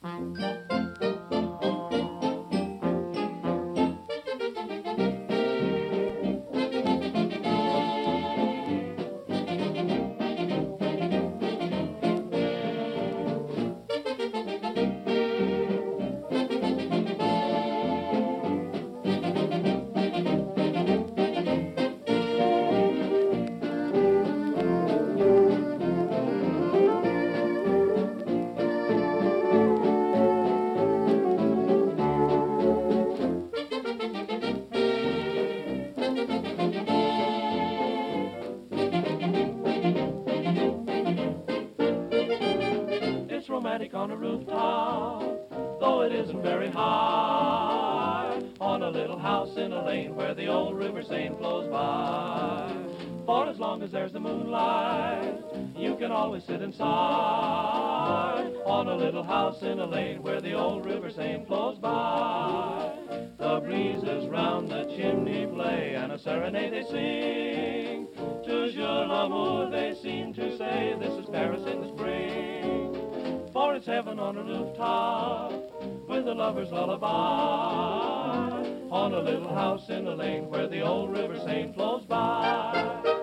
It's romantic on a rooftop, though it isn't very high, on a little house in a lane where the old river Seine flows by. For as long as there's the moonlight, you can always sit inside, on a little house in a lane where the old river Seine flows by. The breezes round the chimney play and a serenade they sing. Toujours l'amour, they seem to say, this is Paris in the spring. For it's heaven on a rooftop with a lover's lullaby, on a little house in a lane where the old river Seine flows by.